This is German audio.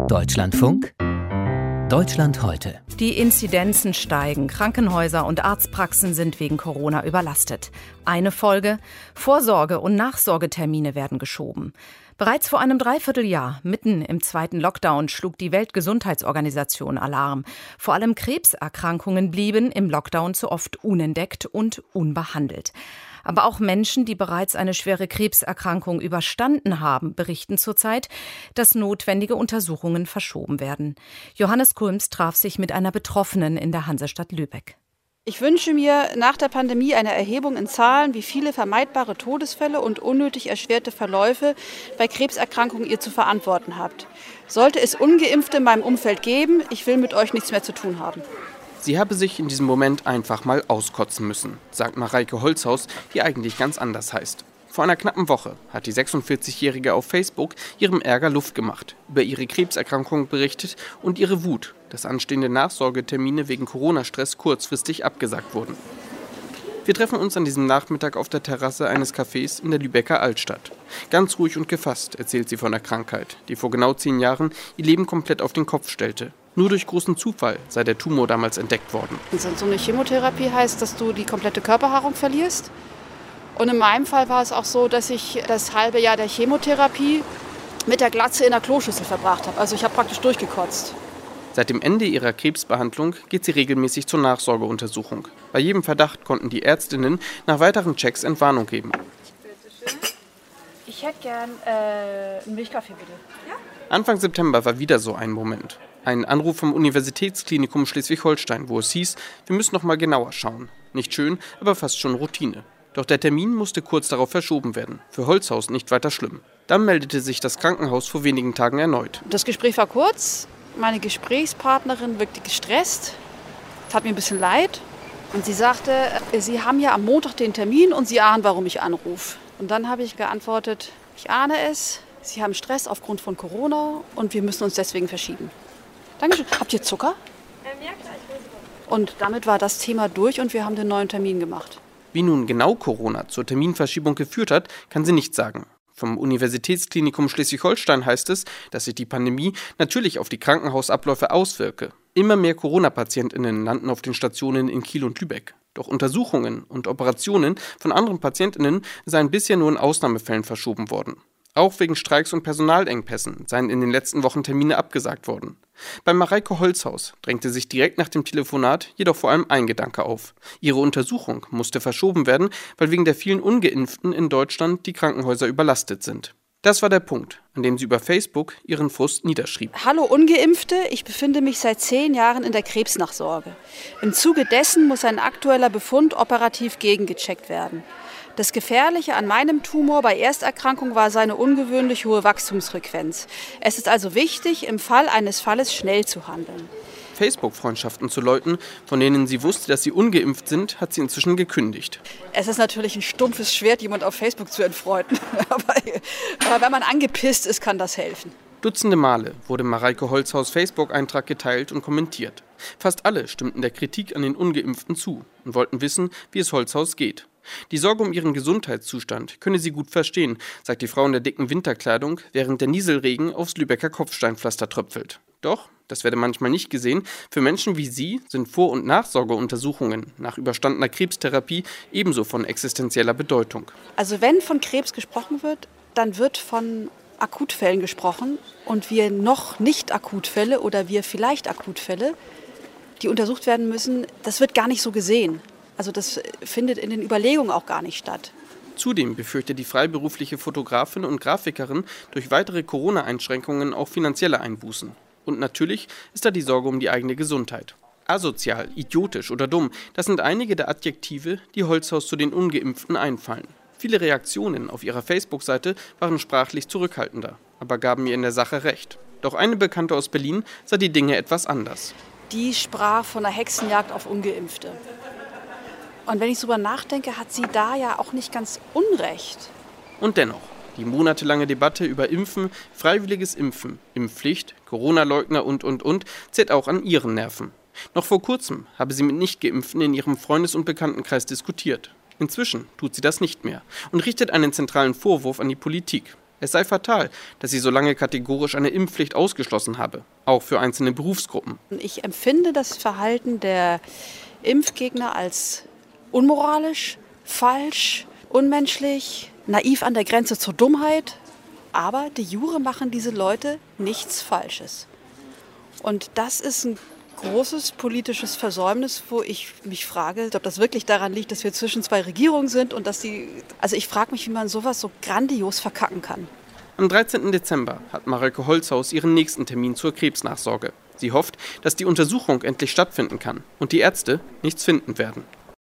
Deutschlandfunk Deutschland heute. Die Inzidenzen steigen. Krankenhäuser und Arztpraxen sind wegen Corona überlastet. Eine Folge: Vorsorge- und Nachsorgetermine werden geschoben. Bereits vor einem Dreivierteljahr, mitten im zweiten Lockdown, schlug die Weltgesundheitsorganisation Alarm. Vor allem Krebserkrankungen blieben im Lockdown zu oft unentdeckt und unbehandelt. Aber auch Menschen, die bereits eine schwere Krebserkrankung überstanden haben, berichten zurzeit, dass notwendige Untersuchungen verschoben werden. Johannes Kulms traf sich mit einer Betroffenen in der Hansestadt Lübeck. Ich wünsche mir nach der Pandemie eine Erhebung in Zahlen, wie viele vermeidbare Todesfälle und unnötig erschwerte Verläufe bei Krebserkrankungen ihr zu verantworten habt. Sollte es Ungeimpfte in meinem Umfeld geben, ich will mit euch nichts mehr zu tun haben. Sie habe sich in diesem Moment einfach mal auskotzen müssen, sagt Mareike Holzhaus, die eigentlich ganz anders heißt. Vor einer knappen Woche hat die 46-Jährige auf Facebook ihrem Ärger Luft gemacht, über ihre Krebserkrankung berichtet und ihre Wut, dass anstehende Nachsorgetermine wegen Corona-Stress kurzfristig abgesagt wurden. Wir treffen uns an diesem Nachmittag auf der Terrasse eines Cafés in der Lübecker Altstadt. Ganz ruhig und gefasst erzählt sie von der Krankheit, die vor genau 10 Jahren ihr Leben komplett auf den Kopf stellte. Nur durch großen Zufall sei der Tumor damals entdeckt worden. So eine Chemotherapie heißt, dass du die komplette Körperhaarung verlierst. Und in meinem Fall war es auch so, dass ich das halbe Jahr der Chemotherapie mit der Glatze in der Kloschüssel verbracht habe. Also ich habe praktisch durchgekotzt. Seit dem Ende ihrer Krebsbehandlung geht sie regelmäßig zur Nachsorgeuntersuchung. Bei jedem Verdacht konnten die Ärztinnen nach weiteren Checks Entwarnung geben. Ich hätte gern einen Milchkaffee, bitte. Ja? Anfang September war wieder so ein Moment. Ein Anruf vom Universitätsklinikum Schleswig-Holstein, wo es hieß, wir müssen noch mal genauer schauen. Nicht schön, aber fast schon Routine. Doch der Termin musste kurz darauf verschoben werden. Für Holzhaus nicht weiter schlimm. Dann meldete sich das Krankenhaus vor wenigen Tagen erneut. Das Gespräch war kurz. Meine Gesprächspartnerin wirkte gestresst. Tat mir ein bisschen leid. Und sie sagte, Sie haben ja am Montag den Termin und Sie ahnen, warum ich anrufe. Und dann habe ich geantwortet, ich ahne es. Sie haben Stress aufgrund von Corona und wir müssen uns deswegen verschieben. Dankeschön. Habt ihr Zucker? Ja, klar. Und damit war das Thema durch und wir haben den neuen Termin gemacht. Wie nun genau Corona zur Terminverschiebung geführt hat, kann sie nicht sagen. Vom Universitätsklinikum Schleswig-Holstein heißt es, dass sich die Pandemie natürlich auf die Krankenhausabläufe auswirke. Immer mehr Corona-PatientInnen landen auf den Stationen in Kiel und Lübeck. Doch Untersuchungen und Operationen von anderen PatientInnen seien bisher nur in Ausnahmefällen verschoben worden. Auch wegen Streiks und Personalengpässen seien in den letzten Wochen Termine abgesagt worden. Bei Mareike Holzhaus drängte sich direkt nach dem Telefonat jedoch vor allem ein Gedanke auf. Ihre Untersuchung musste verschoben werden, weil wegen der vielen Ungeimpften in Deutschland die Krankenhäuser überlastet sind. Das war der Punkt, an dem sie über Facebook ihren Frust niederschrieb. Hallo Ungeimpfte, ich befinde mich seit 10 Jahren in der Krebsnachsorge. Im Zuge dessen muss ein aktueller Befund operativ gegengecheckt werden. Das Gefährliche an meinem Tumor bei Ersterkrankung war seine ungewöhnlich hohe Wachstumsfrequenz. Es ist also wichtig, im Fall eines Falles schnell zu handeln. Facebook-Freundschaften zu Leuten, von denen sie wusste, dass sie ungeimpft sind, hat sie inzwischen gekündigt. Es ist natürlich ein stumpfes Schwert, jemand auf Facebook zu entfreuden. aber wenn man angepisst ist, kann das helfen. Dutzende Male wurde Mareike Holzhaus Facebook-Eintrag geteilt und kommentiert. Fast alle stimmten der Kritik an den Ungeimpften zu und wollten wissen, wie es Holzhaus geht. Die Sorge um ihren Gesundheitszustand könne sie gut verstehen, sagt die Frau in der dicken Winterkleidung, während der Nieselregen aufs Lübecker Kopfsteinpflaster tröpfelt. Doch, das werde manchmal nicht gesehen, für Menschen wie sie sind Vor- und Nachsorgeuntersuchungen nach überstandener Krebstherapie ebenso von existenzieller Bedeutung. Also wenn von Krebs gesprochen wird, dann wird von Akutfällen gesprochen und wir noch nicht Akutfälle oder wir vielleicht Akutfälle, die untersucht werden müssen, das wird gar nicht so gesehen. Also das findet in den Überlegungen auch gar nicht statt. Zudem befürchtet die freiberufliche Fotografin und Grafikerin durch weitere Corona-Einschränkungen auch finanzielle Einbußen. Und natürlich ist da die Sorge um die eigene Gesundheit. Asozial, idiotisch oder dumm, das sind einige der Adjektive, die Holzhaus zu den Ungeimpften einfallen. Viele Reaktionen auf ihrer Facebook-Seite waren sprachlich zurückhaltender, aber gaben ihr in der Sache recht. Doch eine Bekannte aus Berlin sah die Dinge etwas anders. Die sprach von einer Hexenjagd auf Ungeimpfte. Und wenn ich drüber nachdenke, hat sie da ja auch nicht ganz unrecht. Und dennoch, die monatelange Debatte über Impfen, freiwilliges Impfen, Impfpflicht, Corona-Leugner und zerrt auch an ihren Nerven. Noch vor kurzem habe sie mit Nicht-Geimpften in ihrem Freundes- und Bekanntenkreis diskutiert. Inzwischen tut sie das nicht mehr und richtet einen zentralen Vorwurf an die Politik. Es sei fatal, dass sie so lange kategorisch eine Impfpflicht ausgeschlossen habe, auch für einzelne Berufsgruppen. Ich empfinde das Verhalten der Impfgegner als unmoralisch, falsch, unmenschlich, naiv an der Grenze zur Dummheit. Aber de jure machen diese Leute nichts Falsches. Und das ist ein großes politisches Versäumnis, wo ich mich frage, ob das wirklich daran liegt, dass wir zwischen zwei Regierungen sind und dass ich frage mich, wie man sowas so grandios verkacken kann. Am 13. Dezember hat Mareike Holzhaus ihren nächsten Termin zur Krebsnachsorge. Sie hofft, dass die Untersuchung endlich stattfinden kann und die Ärzte nichts finden werden.